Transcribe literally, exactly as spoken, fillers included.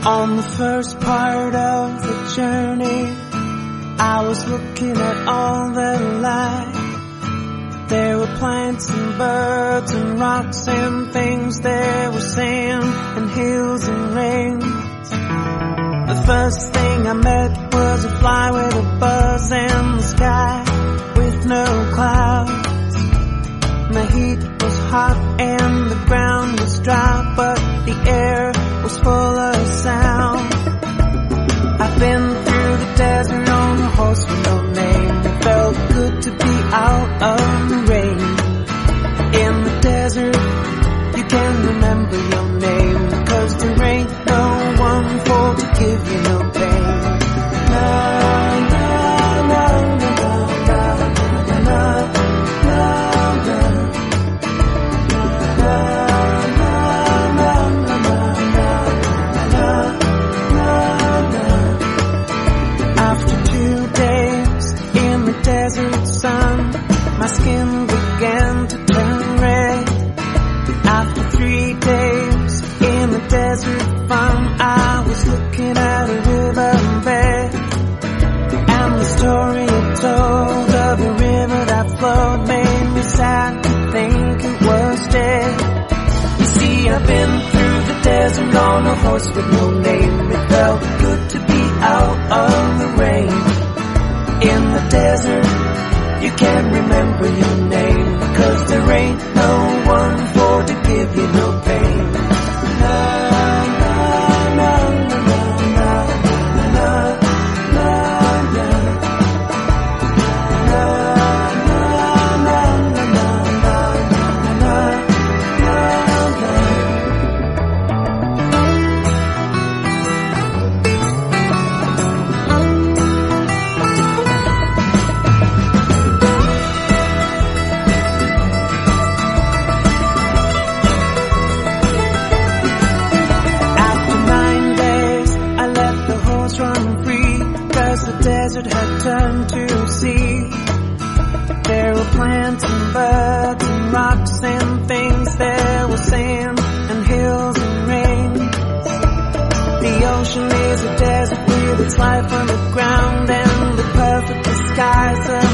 On the first part of the journey, I was looking at all the life. There were plants and birds and rocks and things. There was sand and hills and rains. The first thing I met was a fly with a buzz and the sky with no clouds. My heat was hot and the ground was dry, but the air was full of sound. I've been through the desert on a horse with no name. It felt good to be out of the rain. In the desert, you can remember your name, 'cause there ain't no one for to give you no pain. Na, na, na, na, na, na, na, na, After two days in the desert sun, my skin began to turn red. After three days in the desert fun, I was looking at a riverbed, and the story it told of the river that flowed made me sad to think it was dead. You see, I've been through the desert on a horse with no name. It felt good to be out of the rain. In the desert, you can't remember your name, 'cause there ain't no one for to give you no pain. Na, na, na, na, na, na, na, na, na, na, na, na, na, na. The desert had turned to sea. There were plants and birds and rocks and things. There was sand and hills and rains. The ocean is a desert with its life underground and the perfect disguise of